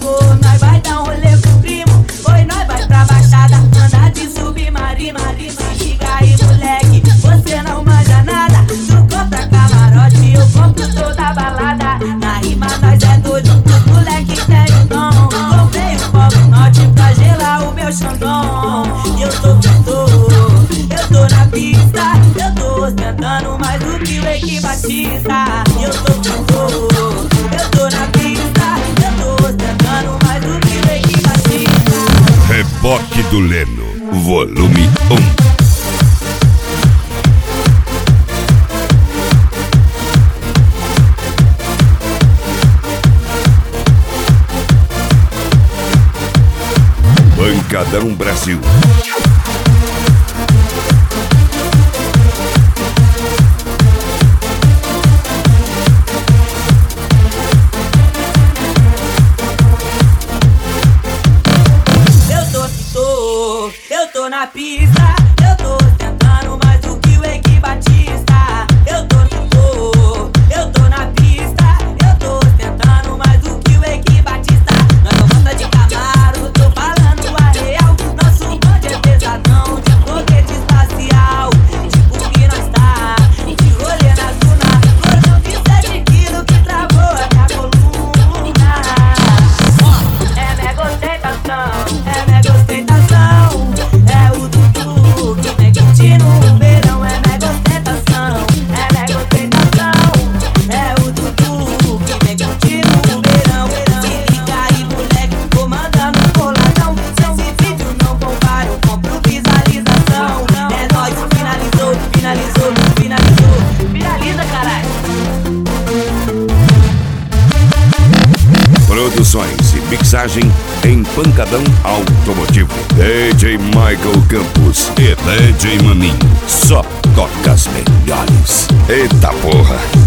chegou, nós vai dar um rolê com o primo. Oi, nós vai pra Baixada, andar de submarino. Se liga aí, moleque, você não manja nada. Tu compra camarote, eu compro toda a balada. Na rima nós é doido, o moleque tem o dom. Comprei o Polo Norte pra gelar o meu Xandão. E eu tô na pista, eu tô ostentando mais do que o Eike Batista. Eu tô na pista, eu tô ostentando mais do que o Eike Batista. Reboque do Leno, volume 1. Pancadão Brasil. Eu tô na pista, eu tô tentando mais do que o Eike Batista. Eu tô na pista, eu tô tentando mais do que o Eike Batista. Nós não gosta de Camaro, tô falando a real. Nosso bonde é pesadão, de foguete espacial. Tipo que nós tá, de rolê na zona. Cordão de 7 quilos que travou a minha coluna. É mega ostentação, é mega ostentação. É o Dudu que vem curtindo o verão. É mega ostentação, é mega ostentação. É o Dudu que vem curtindo o verão. Se liga aí, moleque, tô mandando um boladão. Se esse vídeo não bombar, eu compro visualização. É nóis, finalizou. Finaliza, caralho. Produções e mixagem em Pancadão Automotivo. DJ Michael Campos e DJ Maninho. Só toca as melhores. Eita porra!